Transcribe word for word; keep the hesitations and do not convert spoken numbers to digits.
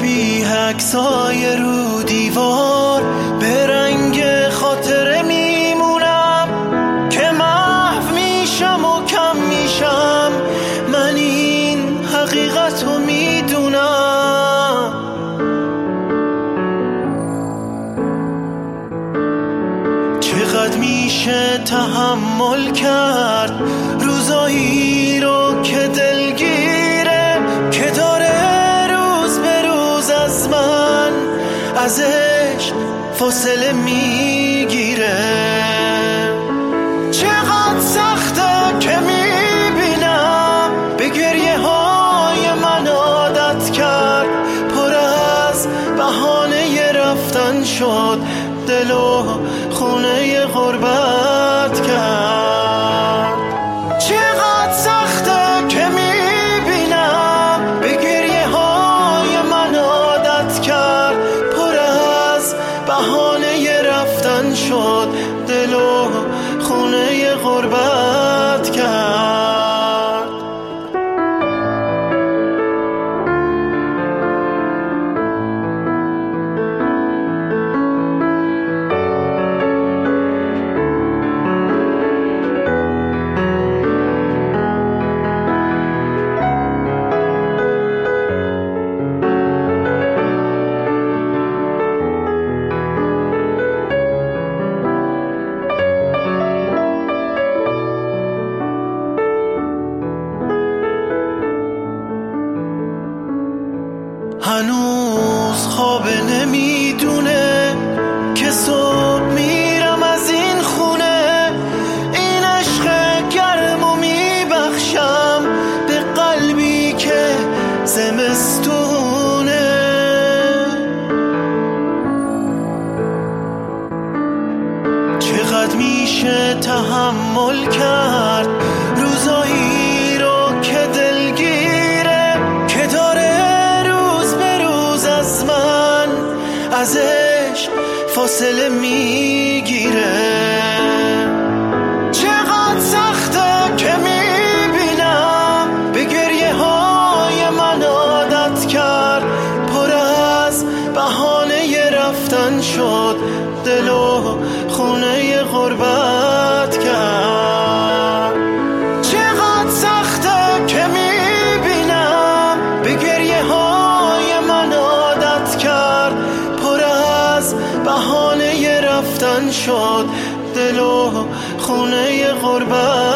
بی عکسای رو دیوار به رنگ خاطره میمونم که محو میشم و کم میشم. من این حقیقت رو میدونم. چقدر میشه تحمل کرد روزایی رو که دلگیره، که داره روز به روز از من ازش فاصله میگیره. چقدر سخته که میبینم به گریه های من عادت کرد، پر از بهانه رفتن شد، دل و خونه غربت کرد. چقدر سخته که میبینم به گریه های من عادت کرد، پر از بهانه رفتن شد، دل و خونه غربت کرد. هنوز خواب نمیدونه که صبح میرم از این خونه، این عشق گرم و میبخشم به قلبی که زمستونه. چقدر میشه تحمل کرد روزایی رو که دلگیره، که داره ازش فاصله میگیره. چقدر سخته که میبینم به گریه های من عادت کرد، پر از بهانه رفتن شد، دل و خونه غربت کرد. چقدر سخته که میبینم به گریه های من عادت کرد، بهانه رفتن شد، دل و خونه غربت